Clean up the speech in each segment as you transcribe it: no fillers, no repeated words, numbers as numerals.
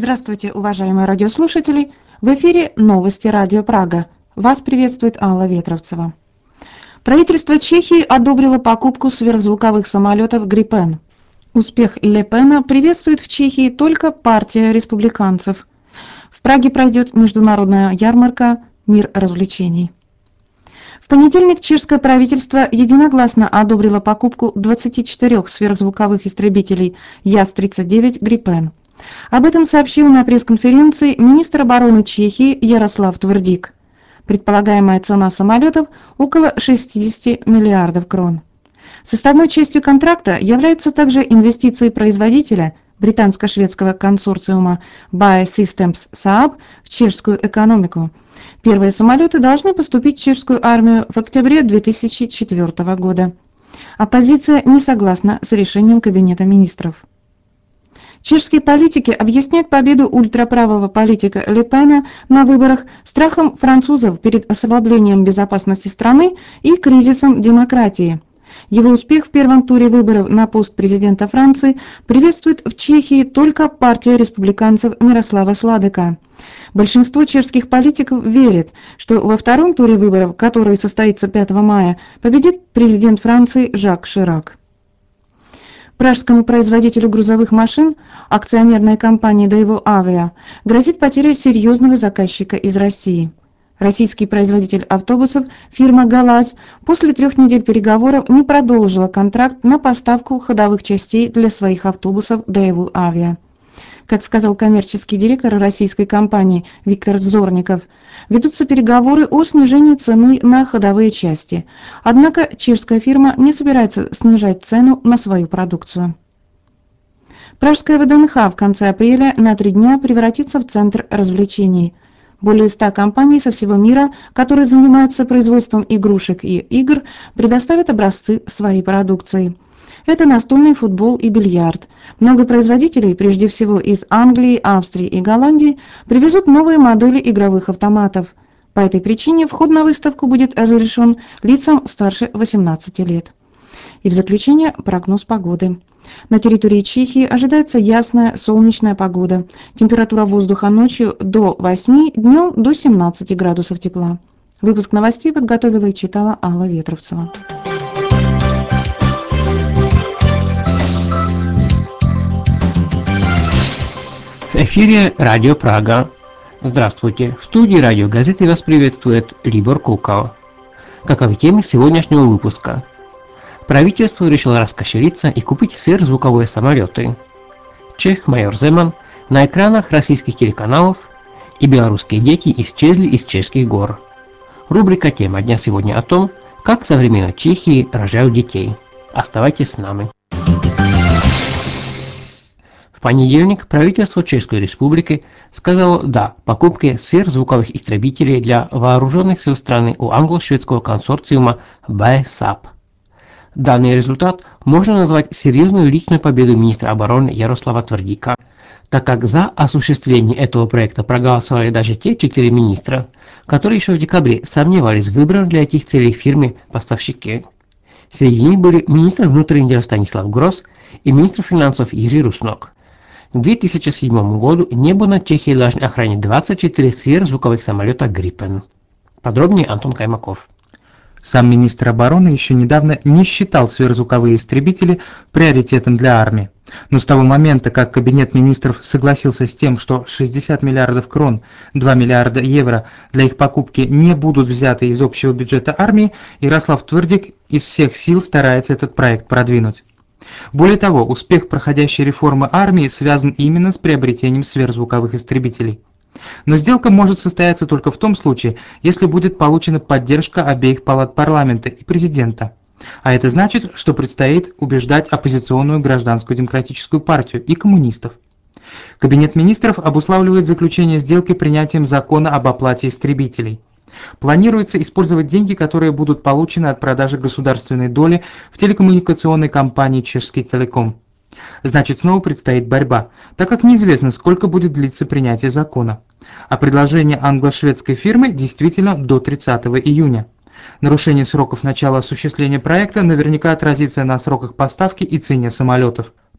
Здравствуйте, уважаемые радиослушатели! В эфире новости Радио Прага. Вас приветствует Алла Ветровцева. Правительство Чехии одобрило покупку сверхзвуковых самолетов «Грипен». Успех Ле Пена приветствует в Чехии только партия республиканцев. В Праге пройдет международная ярмарка «Мир развлечений». В понедельник чешское правительство единогласно одобрило покупку 24 сверхзвуковых истребителей Яс-39 «Грипен». Об этом сообщил на пресс-конференции министр обороны Чехии Ярослав Твердик. Предполагаемая цена самолетов – около 60 миллиардов крон. Составной частью контракта являются также инвестиции производителя британско-шведского консорциума BAE Systems Saab в чешскую экономику. Первые самолеты должны поступить в чешскую армию в октябре 2004 года. Оппозиция не согласна с решением Кабинета министров. Чешские политики объясняют победу ультраправого политика Ле Пена на выборах страхом французов перед ослаблением безопасности страны и кризисом демократии. Его успех в первом туре выборов на пост президента Франции приветствует в Чехии только партия республиканцев Мирослава Сладека. Большинство чешских политиков верит, что во втором туре выборов, который состоится 5 мая, победит президент Франции Жак Ширак. Пражскому производителю грузовых машин, акционерной компании Daewoo Avia, грозит потеря серьезного заказчика из России. Российский производитель автобусов, фирма ГАЛАЗ, после 3 недель переговоров не продолжила контракт на поставку ходовых частей для своих автобусов Daewoo Avia. Как сказал коммерческий директор российской компании Виктор Зорников, ведутся переговоры о снижении цены на ходовые части. Однако чешская фирма не собирается снижать цену на свою продукцию. Пражская ВДНХ в конце апреля на 3 дня превратится в центр развлечений. Более 100 компаний со всего мира, которые занимаются производством игрушек и игр, предоставят образцы своей продукции. Это настольный футбол и бильярд. Много производителей, прежде всего из Англии, Австрии и Голландии, привезут новые модели игровых автоматов. По этой причине вход на выставку будет разрешен лицам старше 18 лет. И в заключение прогноз погоды. На территории Чехии ожидается ясная солнечная погода. Температура воздуха ночью до 8, днем до 17 градусов тепла. Выпуск новостей подготовила и читала Алла Ветровцева. В эфире Радио Прага. Здравствуйте. В студии радиогазеты вас приветствует Libor Kukal. Каковы темы сегодняшнего выпуска? Правительство решило раскошелиться и купить сверхзвуковые самолеты. Чех майор Земан на экранах российских телеканалов и белорусские дети исчезли из чешских гор. Рубрика «Тема дня» сегодня о том, как в современной Чехии рожают детей. Оставайтесь с нами. В понедельник правительство Чешской Республики сказало «да» покупке сверхзвуковых истребителей для вооруженных сил страны у англо-шведского консорциума BAE Saab. Данный результат можно назвать серьезной личной победой министра обороны Ярослава Твердика, так как за осуществление этого проекта проголосовали даже те 4 министра, которые еще в декабре сомневались в выбранной для этих целей фирме-поставщике. Среди них были министр внутренних дел Станислав Гросс и министр финансов Jiří Rusnok. К 2007 году небо над Чехией должны охранять 24 сверхзвуковых самолета «Грипен». Подробнее Антон Каймаков. Сам министр обороны еще недавно не считал сверхзвуковые истребители приоритетом для армии. Но с того момента, как Кабинет министров согласился с тем, что 60 миллиардов крон, 2 миллиарда евро для их покупки не будут взяты из общего бюджета армии, Ярослав Твердик из всех сил старается этот проект продвинуть. Более того, успех проходящей реформы армии связан именно с приобретением сверхзвуковых истребителей. Но сделка может состояться только в том случае, если будет получена поддержка обеих палат парламента и президента. А это значит, что предстоит убеждать оппозиционную гражданскую демократическую партию и коммунистов. Кабинет министров обуславливает заключение сделки принятием закона об оплате истребителей. Планируется использовать деньги, которые будут получены от продажи государственной доли в телекоммуникационной компании «Чешский Телеком». Значит, снова предстоит борьба, так как неизвестно, сколько будет длиться принятие закона. А предложение англо-шведской фирмы действительно до 30 июня. Нарушение сроков начала осуществления проекта наверняка отразится на сроках поставки и цене самолетов.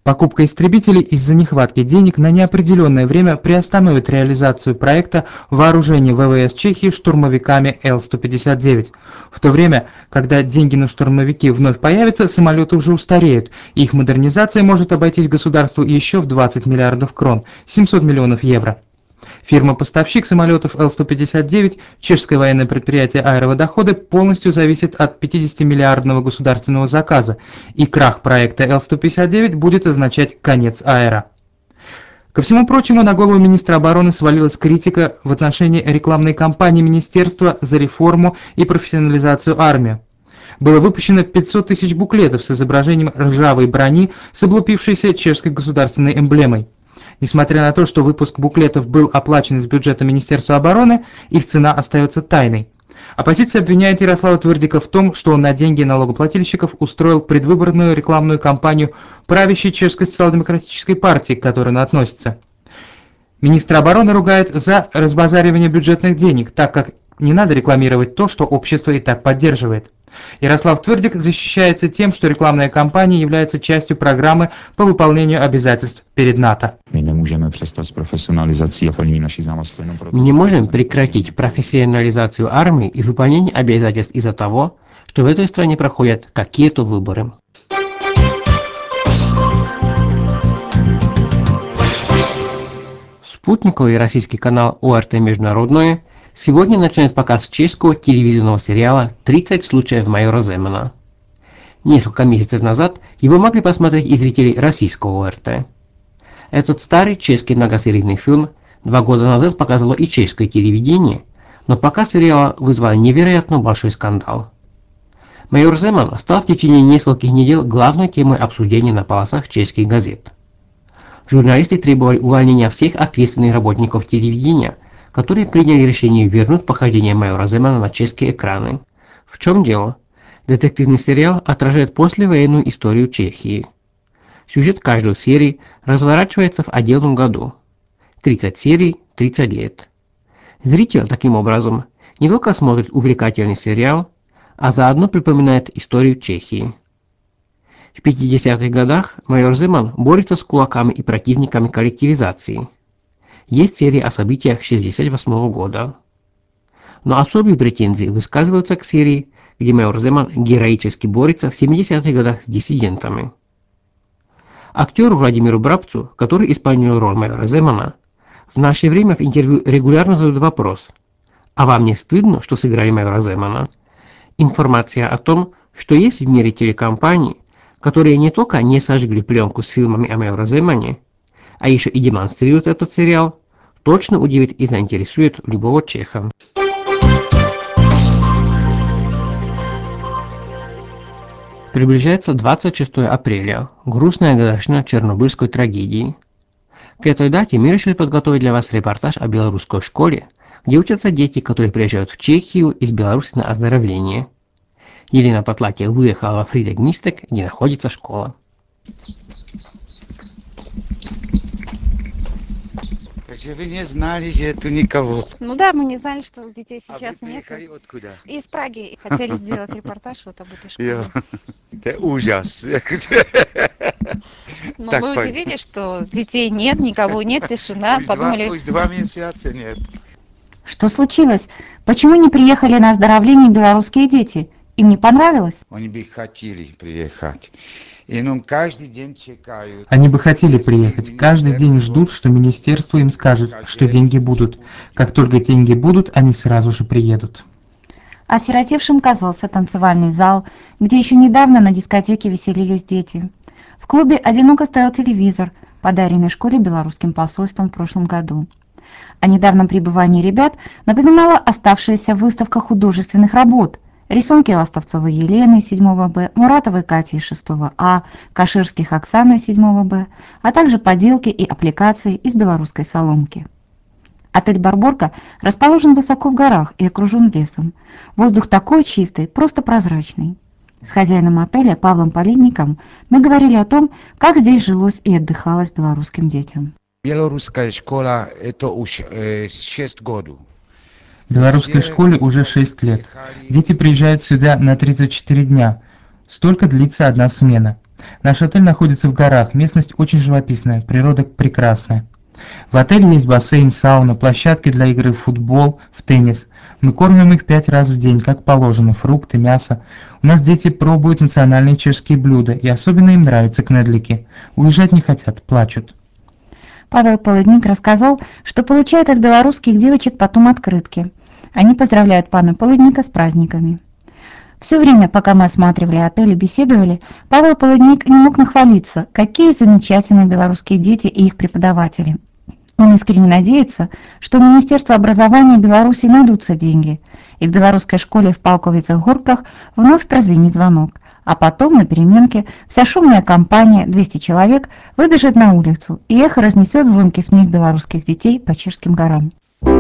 Покупка истребителей из-за нехватки денег на неопределенное время приостановит реализацию проекта вооружения ВВС Чехии штурмовиками Л-159. В то время, когда деньги на штурмовики вновь появятся, самолеты уже устареют, и их модернизация может обойтись государству еще в 20 миллиардов крон, 700 миллионов евро. Фирма-поставщик самолетов Л-159, чешское военное предприятие «Аэроводоходы», полностью зависит от 50-миллиардного государственного заказа, и крах проекта Л-159 будет означать конец «Аэро». Ко всему прочему, на голову министра обороны свалилась критика в отношении рекламной кампании министерства за реформу и профессионализацию армии. Было выпущено 500 тысяч буклетов с изображением ржавой брони с облупившейся чешской государственной эмблемой. Несмотря на то, что выпуск буклетов был оплачен из бюджета Министерства обороны, их цена остается тайной. Оппозиция обвиняет Ярослава Твердика в том, что он на деньги налогоплательщиков устроил предвыборную рекламную кампанию правящей чешской социал-демократической партии, к которой она относится. Министр обороны ругает за разбазаривание бюджетных денег, так как не надо рекламировать то, что общество и так поддерживает. Ярослав Твердик защищается тем, что рекламная кампания является частью программы по выполнению обязательств перед НАТО. Мы не можем прекратить профессионализацию армии и выполнение обязательств из-за того, что в этой стране проходят какие-то выборы. Спутниковый российский канал ОРТ Международное сегодня начинает показ чешского телевизионного сериала «30 случаев майора Земана». Несколько месяцев назад его могли посмотреть и зрители российского ОРТ. Этот старый чешский многосерийный фильм 2 года назад показывало и чешское телевидение, но показ сериала вызвал невероятно большой скандал. Майор Земан стал в течение нескольких недель главной темой обсуждения на полосах чешских газет. Журналисты требовали увольнения всех ответственных работников телевидения, которые приняли решение вернуть похождение майора Земана на чешские экраны. В чем дело? Детективный сериал отражает послевоенную историю Чехии. Сюжет каждой серии разворачивается в отдельном году. 30 серий, 30 лет. Зритель, таким образом, не только смотрит увлекательный сериал, а заодно припоминает историю Чехии. В 50-х годах майор Земан борется с кулаками и противниками коллективизации. Есть серии о событиях 1968 года. Но особые претензии высказываются к серии, где майор Земан героически борется в 70-х годах с диссидентами. Актеру Владимиру Брабцу, который исполнил роль майора Земана, в наше время в интервью регулярно задают вопрос: «А вам не стыдно, что сыграли майора Земана?» Информация о том, что есть в мире телекомпании, которые не только не сожгли пленку с фильмами о майоре Земане, а еще и демонстрируют этот сериал, точно удивит и заинтересует любого чеха. Приближается 26 апреля, грустная годовщина Чернобыльской трагедии. К этой дате мы решили подготовить для вас репортаж о белорусской школе, где учатся дети, которые приезжают в Чехию из Беларуси на оздоровление. Елена Потлатья выехала во Фридек-Мистек, где находится школа. Takže vy не знали, že je tu никого. Ну да, мы не знали, что детей сейчас нет. Откуда? Из Праги. Хотели сделать репортаж вот об этой школе. Это ужас. Но Так, мы Пань. удивились, что детей нет, никого нет, тишина. Подумали, Уж 2 месяца нет. Что случилось? Почему не приехали на оздоровление белорусские дети? Им не понравилось? Они бы хотели приехать. И нам каждый день чекают. Они бы хотели приехать. Каждый день ждут, что министерство им скажет, что деньги будут. Как только деньги будут, они сразу же приедут. Осиротевшим казался танцевальный зал, где еще недавно на дискотеке веселились дети. В клубе одиноко стоял телевизор, подаренный школе белорусским посольством в прошлом году. О недавнем пребывании ребят напоминала оставшаяся выставка художественных работ. Рисунки Ластовцевой Елены 7 Б, Муратовой Кати 6 А, Каширских Оксаны 7 Б, а также поделки и аппликации из белорусской соломки. Отель «Барборка» расположен высоко в горах и окружен лесом. Воздух такой чистый, просто прозрачный. С хозяином отеля Павлом Полинником мы говорили о том, как здесь жилось и отдыхалось белорусским детям. Белорусская школа это уж 6 годов. В белорусской школе уже 6 лет. Дети приезжают сюда на 34 дня. Столько длится одна смена. Наш отель находится в горах, местность очень живописная, природа прекрасная. В отеле есть бассейн, сауна, площадки для игры в футбол, в теннис. Мы кормим их 5 раз в день, как положено, фрукты, мясо. У нас дети пробуют национальные чешские блюда, и особенно им нравятся кнедлики. Уезжать не хотят, плачут. Павел Полудник рассказал, что получает от белорусских девочек потом открытки. Они поздравляют пана Полудника с праздниками. Все время, пока мы осматривали отель и беседовали, Павел Полудник не мог нахвалиться, какие замечательные белорусские дети и их преподаватели. Он искренне надеется, что в Министерстве образования Беларуси найдутся деньги, и в белорусской школе в Палковицах-Горках вновь прозвенит звонок, а потом на переменке вся шумная компания, 200 человек, выбежит на улицу, и эхо разнесет звонкий смех белорусских детей по чешским горам.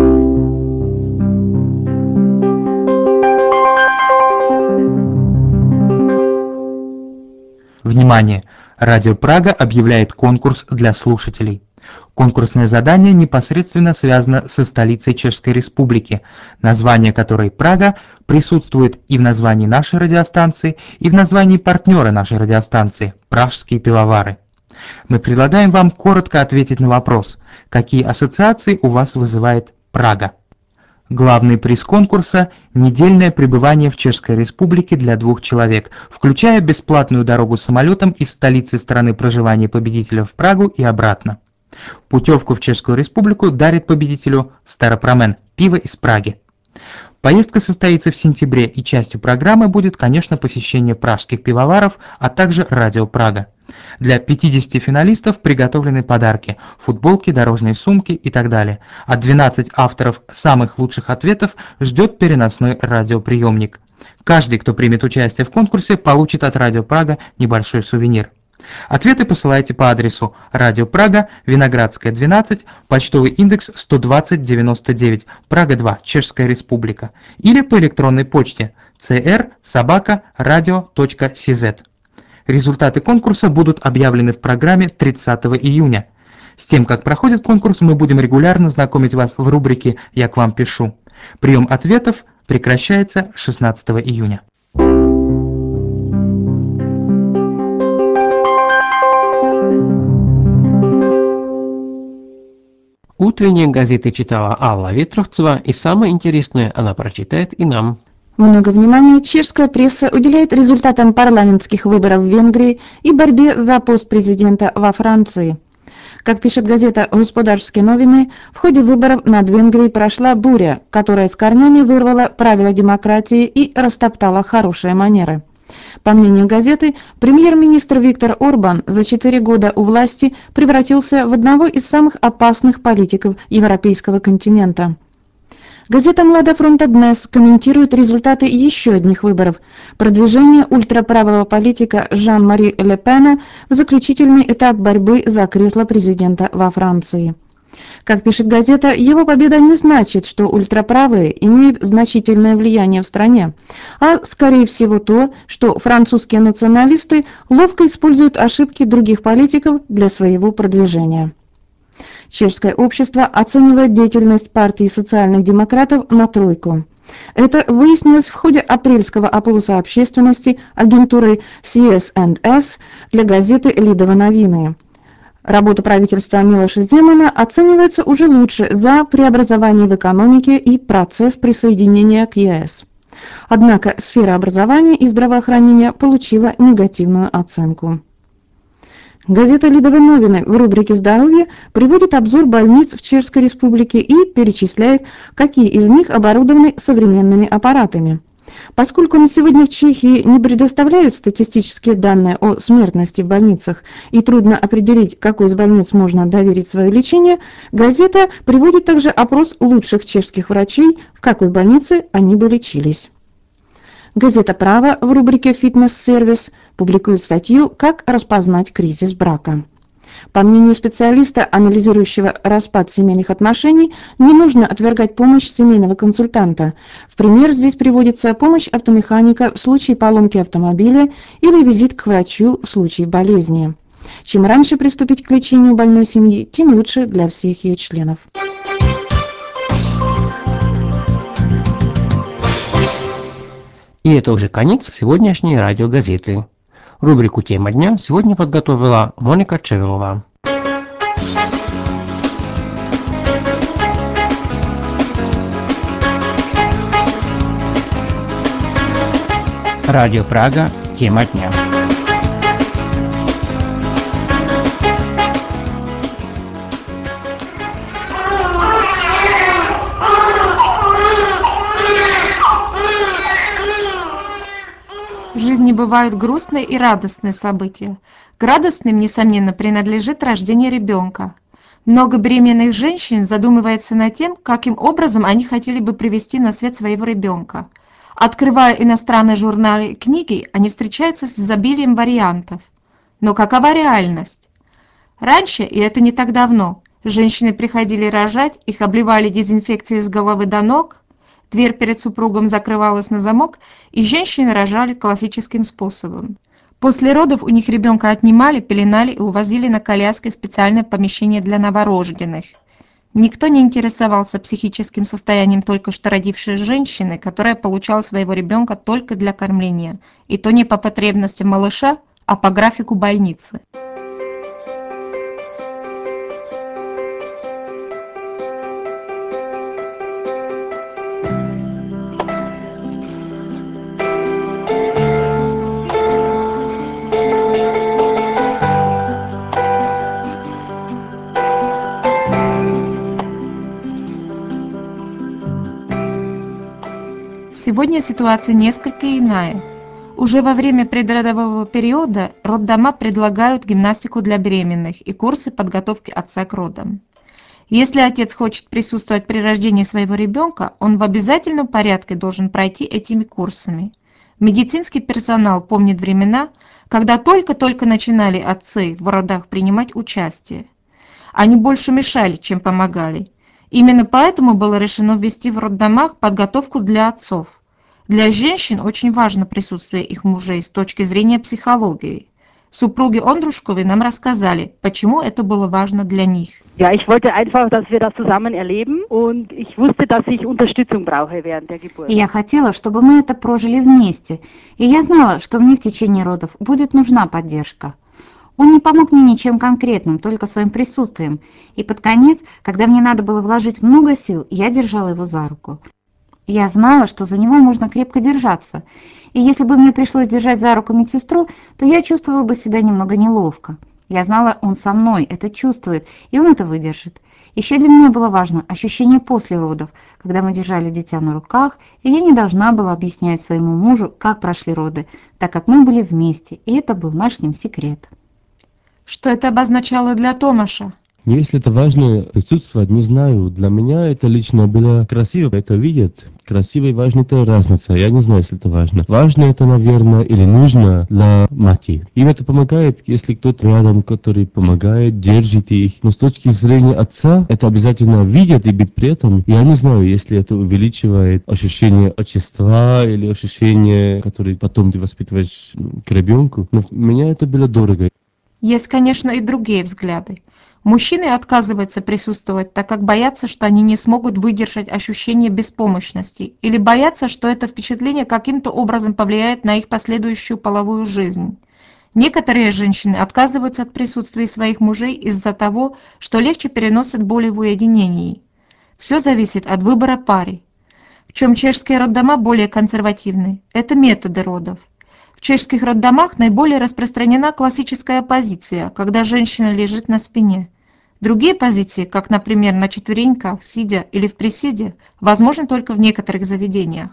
Внимание! Радио Прага объявляет конкурс для слушателей. Конкурсное задание непосредственно связано со столицей Чешской Республики, название которой Прага присутствует и в названии нашей радиостанции, и в названии партнера нашей радиостанции – Пражские пивовары. Мы предлагаем вам коротко ответить на вопрос, какие ассоциации у вас вызывает Прага. Главный приз конкурса – недельное пребывание в Чешской Республике для 2 человек, включая бесплатную дорогу самолетом из столицы страны проживания победителя в Прагу и обратно. Путевку в Чешскую Республику дарит победителю Старопромен – пиво из Праги. Поездка состоится в сентябре, и частью программы будет, конечно, посещение пражских пивоваров, а также радио Прага. Для 50 финалистов приготовлены подарки – футболки, дорожные сумки и так далее. А 12 авторов самых лучших ответов ждет переносной радиоприемник. Каждый, кто примет участие в конкурсе, получит от Радио Прага небольшой сувенир. Ответы посылайте по адресу Радио Прага, Виноградская, 12, почтовый индекс 12099, Прага 2, Чешская Республика, или по электронной почте cr@radio.cz. Результаты конкурса будут объявлены в программе 30 июня. С тем, как проходит конкурс, мы будем регулярно знакомить вас в рубрике «Я к вам пишу». Прием ответов прекращается 16 июня. Утренние газеты читала Алла Ветровцева, и самое интересное она прочитает и нам. Много внимания чешская пресса уделяет результатам парламентских выборов в Венгрии и борьбе за пост президента во Франции. Как пишет газета «Господарские новины», в ходе выборов над Венгрией прошла буря, которая с корнями вырвала правила демократии и растоптала хорошие манеры. По мнению газеты, премьер-министр Виктор Орбан за 4 года у власти превратился в одного из самых опасных политиков европейского континента. Газета «Млада фронта Днес» комментирует результаты еще одних выборов – продвижение ультраправого политика Жан-Мари Ле Пена в заключительный этап борьбы за кресло президента во Франции. Как пишет газета, его победа не значит, что ультраправые имеют значительное влияние в стране, а скорее всего то, что французские националисты ловко используют ошибки других политиков для своего продвижения. Чешское общество оценивает деятельность партии социальных демократов на 3. Это выяснилось в ходе апрельского опроса общественности агентуры CS&S для газеты «Лидова новины». Работа правительства Милоша Земана оценивается уже лучше за преобразование в экономике и процесс присоединения к ЕС. Однако сфера образования и здравоохранения получила негативную оценку. Газета «Лидовые новины» в рубрике «Здоровье» приводит обзор больниц в Чешской Республике и перечисляет, какие из них оборудованы современными аппаратами. Поскольку на сегодня в Чехии не предоставляют статистические данные о смертности в больницах и трудно определить, какой из больниц можно доверить свое лечение, газета приводит также опрос лучших чешских врачей, в какой больнице они бы лечились. Газета «Право» в рубрике «Фитнес-сервис» публикует статью «Как распознать кризис брака». По мнению специалиста, анализирующего распад семейных отношений, не нужно отвергать помощь семейного консультанта. В пример здесь приводится помощь автомеханика в случае поломки автомобиля или визит к врачу в случае болезни. Чем раньше приступить к лечению больной семьи, тем лучше для всех ее членов. И это уже конец сегодняшней радиогазеты. Рубрику «Тема дня» сегодня подготовила Моника Чевелова. Радио Прага. Тема дня. В жизни бывают грустные и радостные события. К радостным, несомненно, принадлежит рождение ребенка. Много беременных женщин задумывается над тем, каким образом они хотели бы привести на свет своего ребенка. Открывая иностранные журналы и книги, они встречаются с изобилием вариантов. Но какова реальность? Раньше, и это не так давно, женщины приходили рожать, их обливали дезинфекцией с головы до ног, дверь перед супругом закрывалась на замок, и женщины рожали классическим способом. После родов у них ребенка отнимали, пеленали и увозили на коляске в специальное помещение для новорожденных. Никто не интересовался психическим состоянием только что родившей женщины, которая получала своего ребенка только для кормления, и то не по потребностям малыша, а по графику больницы. Сегодня ситуация несколько иная. Уже во время предродового периода роддома предлагают гимнастику для беременных и курсы подготовки отца к родам. Если отец хочет присутствовать при рождении своего ребенка, он в обязательном порядке должен пройти этими курсами. Медицинский персонал помнит времена, когда только-только начинали отцы в родах принимать участие. Они больше мешали, чем помогали. Именно поэтому было решено ввести в роддомах подготовку для отцов. Для женщин очень важно присутствие их мужей с точки зрения психологии. Супруги Ондрушковы нам рассказали, почему это было важно для них. Ja, ich wollte einfach, dass wir das zusammen erleben und ich wusste, dass ich Unterstützung brauche während der Geburt. И я хотела, чтобы мы это прожили вместе. И я знала, что мне в течение родов будет нужна поддержка. Он не помог мне ничем конкретным, только своим присутствием. И под конец, когда мне надо было вложить много сил, я держала его за руку. Я знала, что за него можно крепко держаться. И если бы мне пришлось держать за руку медсестру, то я чувствовала бы себя немного неловко. Я знала, он со мной, это чувствует, и он это выдержит. Еще для меня было важно ощущение после родов, когда мы держали дитя на руках, и я не должна была объяснять своему мужу, как прошли роды, так как мы были вместе, и это был наш с ним секрет. Что это обозначало для Томаша? Если это важно присутствовать, не знаю. Для меня это лично было красиво, это видеть. Красиво и важно это разница. Я не знаю, если это важно. Важно это, наверное, или нужно для матери. Им это помогает, если кто-то рядом, который помогает, держит их. Но с точки зрения отца, это обязательно видеть и быть при этом. Я не знаю, если это увеличивает ощущение отчества или ощущение, которое потом ты воспитываешь к ребенку. Но меня это было дорого. Есть, конечно, и другие взгляды. Мужчины отказываются присутствовать, так как боятся, что они не смогут выдержать ощущение беспомощности, или боятся, что это впечатление каким-то образом повлияет на их последующую половую жизнь. Некоторые женщины отказываются от присутствия своих мужей из-за того, что легче переносят боли в уединении. Все зависит от выбора пары. В чем чешские роддома более консервативны? Это методы родов. В чешских роддомах наиболее распространена классическая позиция, когда женщина лежит на спине. Другие позиции, как, например, на четвереньках, сидя или в приседе, возможны только в некоторых заведениях.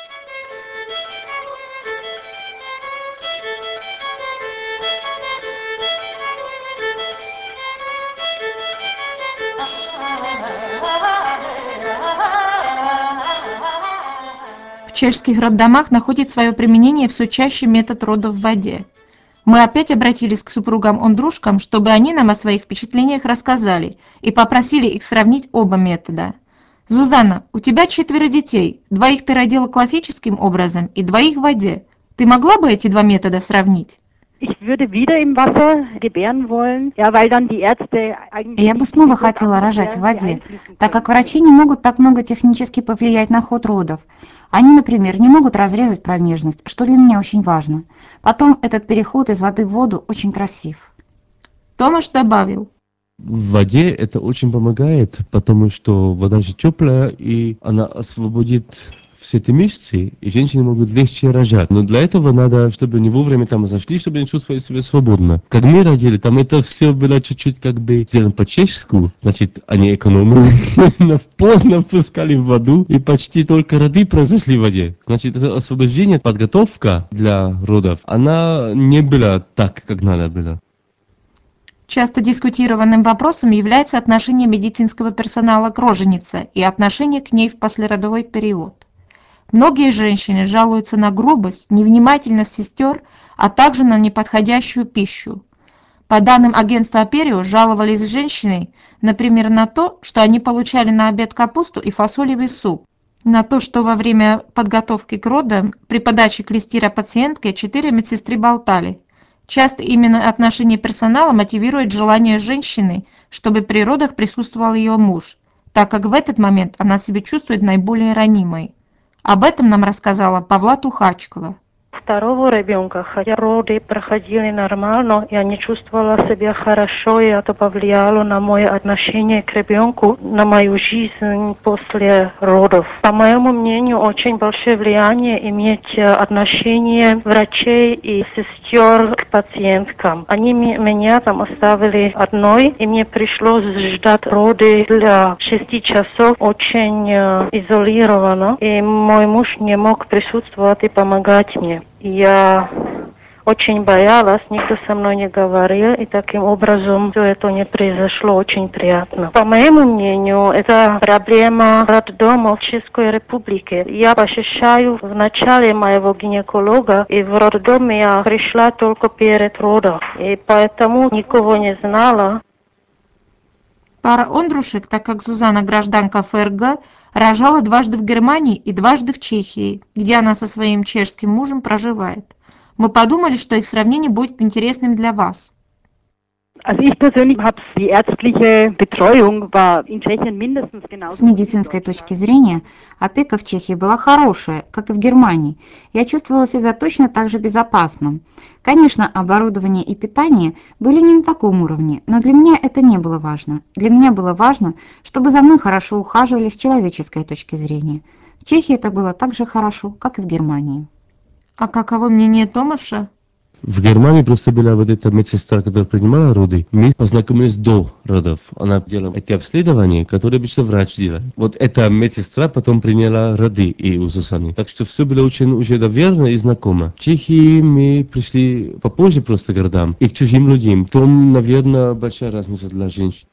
В чешских роддомах находит свое применение все чаще метод родов в воде. Мы опять обратились к супругам Ондрушкам, чтобы они нам о своих впечатлениях рассказали, и попросили их сравнить оба метода. Зузанна, у тебя 4 детей, 2 ты родила классическим образом и 2 в воде. Ты могла бы эти 2 метода сравнить? Я бы снова хотела рожать в воде, так как врачи не могут так много технически повлиять на ход родов. Они, например, не могут разрезать промежность, что для меня очень важно. Потом этот переход из воды в воду очень красив. Томаш добавил: В воде это очень помогает, потому что вода же теплая, и она освободит все эти мышцы, и женщины могут легче рожать. Но для этого надо, чтобы они вовремя там зашли, чтобы они чувствовали себя свободно. Как мы родили, там это все было чуть-чуть как бы сделано по-чешски, значит, они экономили, но поздно впускали в воду, и почти только роды произошли в воде. Значит, это освобождение, подготовка для родов, она не была так, как надо было. часто дискутированным вопросом является отношение медицинского персонала к роженице и отношение к ней в послеродовой период. Многие женщины жалуются на грубость, невнимательность сестер, а также на неподходящую пищу. По данным агентства Аперио, жаловались женщины, например, на то, что они получали на обед капусту и фасолевый суп, на то, что во время подготовки к родам при подаче клестира пациентке 4 медсестры болтали. Часто именно отношение персонала мотивирует желание женщины, чтобы при родах присутствовал ее муж, так как в этот момент она себя чувствует наиболее ранимой. Об этом нам рассказала Павла Тухачкова. Второго ребенка, хотя роды проходили нормально, я не чувствовала себя хорошо, и это повлияло на мое отношение к ребенку, на мою жизнь после родов. По моему мнению, очень большое влияние иметь отношение врачей и сестер к пациенткам. Они меня там оставили одной, и мне пришлось ждать роды для 6 часов очень изолированно, и мой муж не мог присутствовать и помогать мне. Я очень боялась, никто со мной не говорил, и таким образом все это не произошло очень приятно. По моему мнению, это проблема роддома в Чешской Республике. Я посещаю в начале моего гинеколога, и в роддоме я пришла только перед родом, и поэтому никого не знала. Пара Ондрушек, так как Зузана гражданка ФРГ, рожала дважды в Германии и дважды в Чехии, где она со своим чешским мужем проживает. Мы подумали, что их сравнение будет интересным для вас. Also ich persönlich habe die ärztliche Betreuung war in Tschechien mindestens С genauso. медицинской точки зрения, опека в Чехии была хорошая, как и в Германии. Я чувствовала себя точно так же безопасно. Конечно, оборудование и питание были не на таком уровне, но для меня это не было важно. Для меня было важно, чтобы за мной хорошо ухаживали с человеческой точки зрения. В Чехии это было так же хорошо, как и в Германии. А каково мнение Томаша? В Германии просто была вот эта медсестра, которая принимала роды. Мы познакомились до родов. Она делала эти обследования, которые обычно врач делает. Вот эта медсестра потом приняла роды и у Сусаны. Так что все было очень уже доверно и знакомо. В Чехии мы пришли попозже просто к городам и к чужим людям. В том, наверное, большая разница для женщин.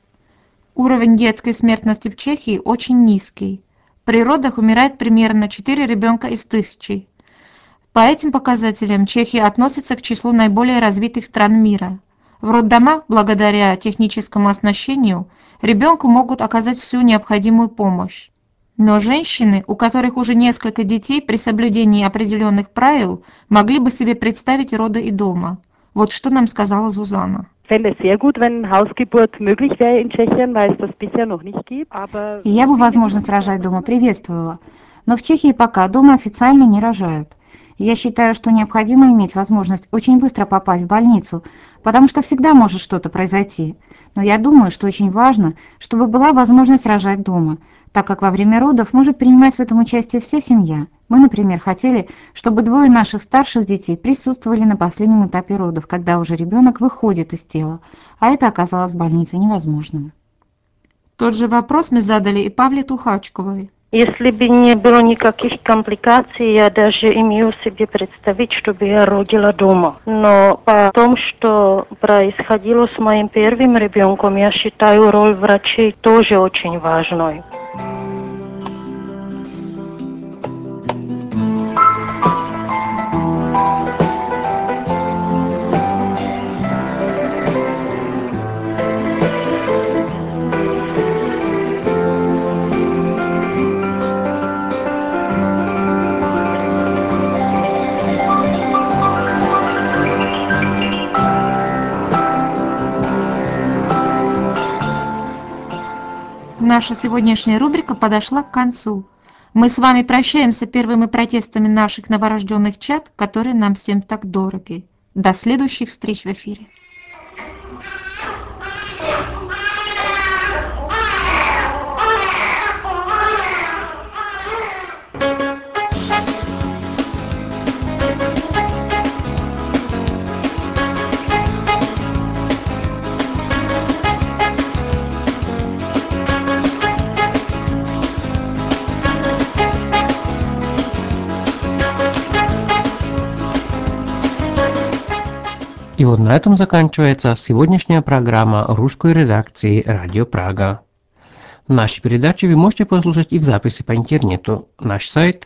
Уровень детской смертности в Чехии очень низкий. При родах умирает примерно 4 ребенка из 1000. По этим показателям Чехия относится к числу наиболее развитых стран мира. В роддомах, благодаря техническому оснащению, ребенку могут оказать всю необходимую помощь. Но женщины, у которых уже несколько детей, при соблюдении определенных правил, могли бы себе представить роды и дома. Вот что нам сказала Зузана. Ich fände es sehr gut, wenn Hausgeburt möglich wäre in Tschechien, weil es das bisher noch nicht gibt. Aber И я бы возможность рожать дома приветствовала. Но в Чехии пока дома официально не рожают. Я считаю, что необходимо иметь возможность очень быстро попасть в больницу, потому что всегда может что-то произойти. Но я думаю, что очень важно, чтобы была возможность рожать дома, так как во время родов может принимать в этом участие вся семья. Мы, например, хотели, чтобы 2 наших старших детей присутствовали на последнем этапе родов, когда уже ребенок выходит из тела, а это оказалось в больнице невозможным. Тот же вопрос мы задали и Павле Тухачковой. Если бы не было никаких компликаций, я даже имею себе представить, чтобы я родила дома. Но по тому, что происходило с моим первым ребенком, я считаю роль врачей тоже очень важной. Наша сегодняшняя рубрика подошла к концу. Мы с вами прощаемся первыми протестами наших новорожденных чад, которые нам всем так дороги. До следующих встреч в эфире. И вот на этом заканчивается сегодняшняя программа русской редакции Радио Прага. Наши передачи вы можете послушать и в записи по интернету. Наш сайт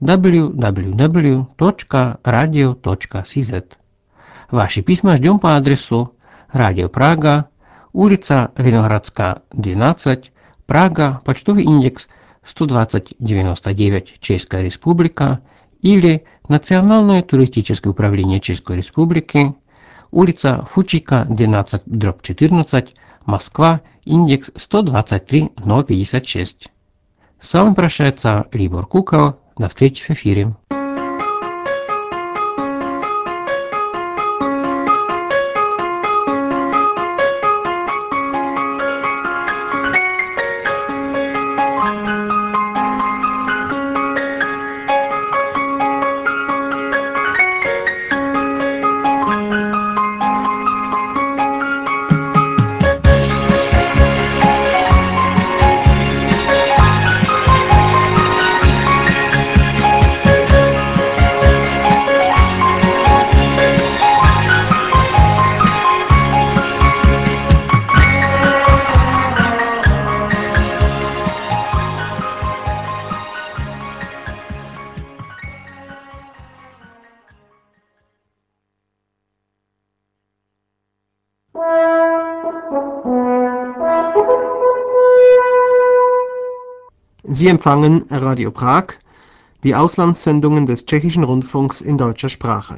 www.radio.cz. Ваши письма ждем по адресу Радио Прага, улица Виноградская, 12, Прага, почтовый индекс 12099, Чешская Республика, или Национальное туристическое управление Чешской Республики, улица Фучика, 12/14, Москва, индекс 123-056. С вами прощается Либор Кукол. До встречи в эфире. Sie empfangen Radio Prag, die Auslandssendungen des Tschechischen Rundfunks in deutscher Sprache.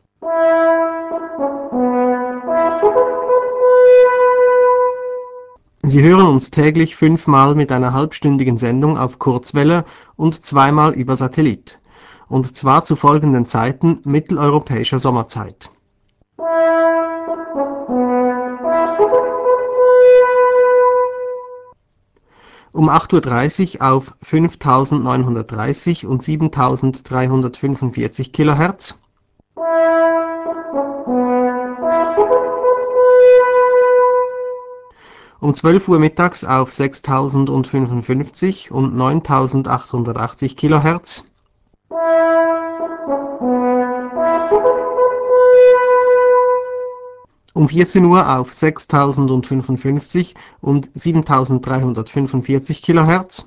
Sie hören uns täglich 5-mal mit einer halbstündigen Sendung auf Kurzwelle und 2-mal über Satellit. Und zwar zu folgenden Zeiten mitteleuropäischer Sommerzeit. Um 8:30 Uhr auf 5930 und 7345 kHz. Um 12 Uhr mittags auf 6055 und 9880 kHz. Um 14 Uhr auf 6055 und 7345 kHz.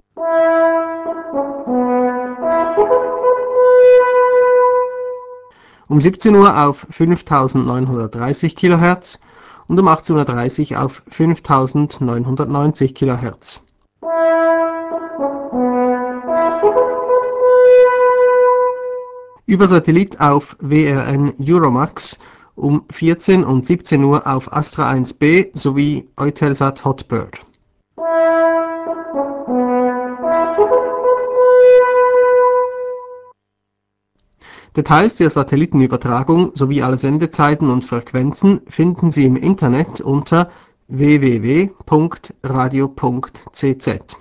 Um 17 Uhr auf 5930 kHz und um 18:30 Uhr auf 5990 kHz. Über Satellit auf WRN Euromax um 14 und 17 Uhr auf Astra 1B sowie Eutelsat Hotbird. Details der Satellitenübertragung sowie alle Sendezeiten und Frequenzen finden Sie im Internet unter www.radio.cz.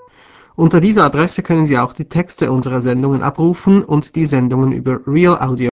Unter dieser Adresse können Sie auch die Texte unserer Sendungen abrufen und die Sendungen über Real Audio